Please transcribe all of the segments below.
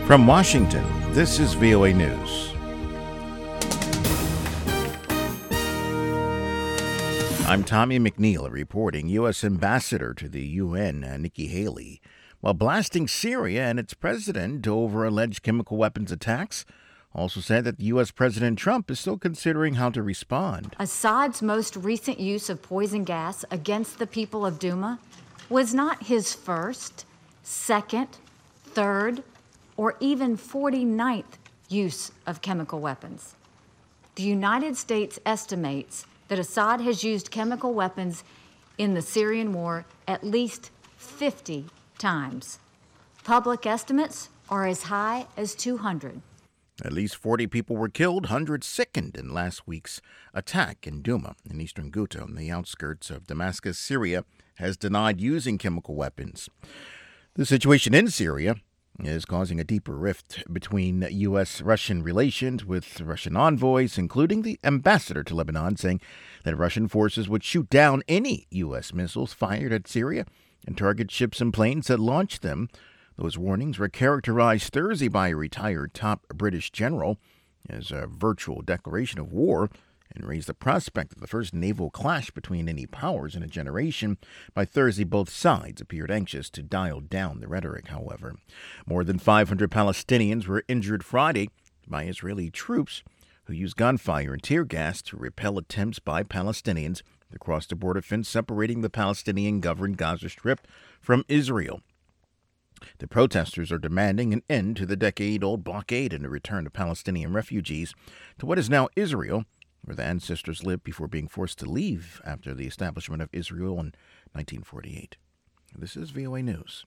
From Washington, this is VOA News. I'm Tommy McNeil reporting. U.S. Ambassador to the UN, Nikki Haley, while blasting Syria and its president over alleged chemical weapons attacks, also said that U.S. President Trump is still considering how to respond. Assad's most recent use of poison gas against the people of Douma was not his first, second, third, or even 49th use of chemical weapons. The United States estimates that Assad has used chemical weapons in the Syrian war at least 50 times. Public estimates are as high as 200. At least 40 people were killed, hundreds sickened in last week's attack in Douma, in eastern Ghouta, on the outskirts of Damascus. Syria has denied using chemical weapons. The situation in Syria is causing a deeper rift between U.S.-Russian relations, with Russian envoys, including the ambassador to Lebanon, saying that Russian forces would shoot down any U.S. missiles fired at Syria and target ships and planes that launched them. Those warnings were characterized Thursday by a retired top British general as a virtual declaration of war, and raised the prospect of the first naval clash between any powers in a generation. By Thursday, both sides appeared anxious to dial down the rhetoric, however. More than 500 Palestinians were injured Friday by Israeli troops who used gunfire and tear gas to repel attempts by Palestinians to cross the border fence separating the Palestinian-governed Gaza Strip from Israel. The protesters are demanding an end to the decade-old blockade and a return of Palestinian refugees to what is now Israel, where the ancestors lived before being forced to leave after the establishment of Israel in 1948. This is VOA News.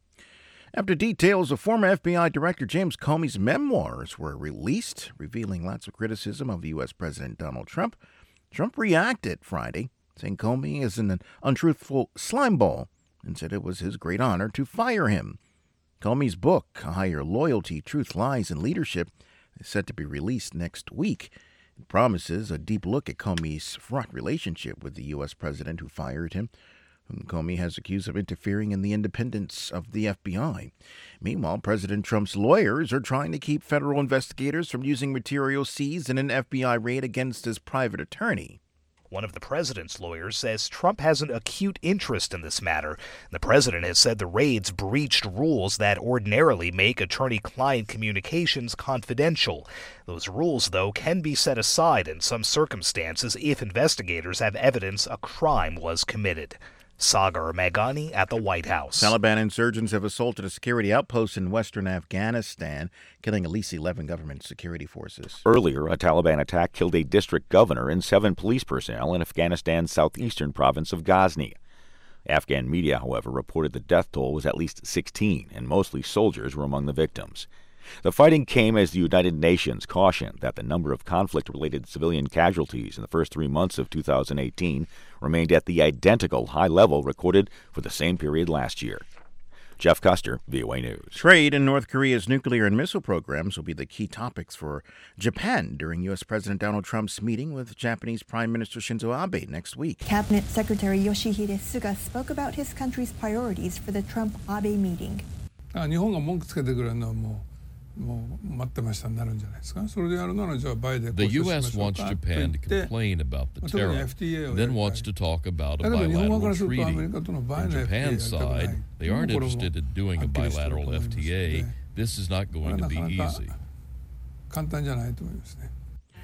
After details of former FBI Director James Comey's memoirs were released, revealing lots of criticism of U.S. President Donald Trump, Trump reacted Friday, saying Comey is an untruthful slimeball, and said it was his great honor to fire him. Comey's book, A Higher Loyalty, Truth, Lies, and Leadership, is set to be released next week. It promises a deep look at Comey's fraught relationship with the U.S. president who fired him, whom Comey has accused of interfering in the independence of the FBI. Meanwhile, President Trump's lawyers are trying to keep federal investigators from using material seized in an FBI raid against his private attorney. One of the president's lawyers says Trump has an acute interest in this matter. The president has said the raids breached rules that ordinarily make attorney-client communications confidential. Those rules, though, can be set aside in some circumstances if investigators have evidence a crime was committed. Sagar Meghani at the White House. Taliban insurgents have assaulted a security outpost in western Afghanistan, killing at least 11 government security forces. Earlier, a Taliban attack killed a district governor and 7 police personnel in Afghanistan's southeastern province of Ghazni. Afghan media, however, reported the death toll was at least 16, and mostly soldiers were among the victims. The fighting came as the United Nations cautioned that the number of conflict-related civilian casualties in the first 3 months of 2018 remained at the identical high level recorded for the same period last year. Jeff Custer, VOA News. Trade in North Korea's nuclear and missile programs will be the key topics for Japan during U.S. President Donald Trump's meeting with Japanese Prime Minister Shinzo Abe next week. Cabinet Secretary Yoshihide Suga spoke about his country's priorities for the Trump-Abe meeting. 日本が文句つけてくれるのはもう待ってましたになるんじゃないですか。それでやるならじゃあバイデン The U.S. wants Japan to complain about the tariff, then wants to talk about a bilateral treaty. On Japan's side, they aren't interested in doing a bilateral FTA. This is not going to be easy. 簡単じゃないと思いますね。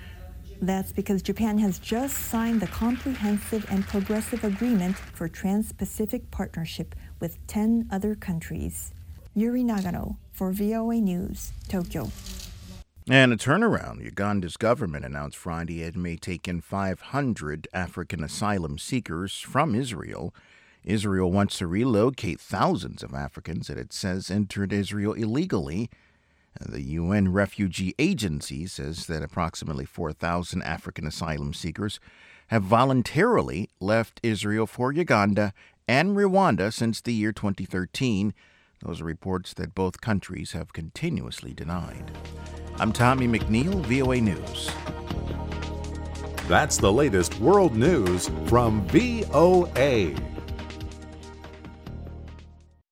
That's because Japan has just signed the Comprehensive and Progressive Agreement for Trans-Pacific Partnership with 10 other countries. Yuri Nagano for VOA News, Tokyo. And a turnaround. Uganda's government announced Friday it may take in 500 African asylum seekers from Israel. Israel wants to relocate thousands of Africans that it says entered Israel illegally. The UN Refugee Agency says that approximately 4,000 African asylum seekers have voluntarily left Israel for Uganda and Rwanda since the year 2013. Those are reports that both countries have continuously denied. I'm Tommy McNeil, VOA News. That's the latest world news from VOA.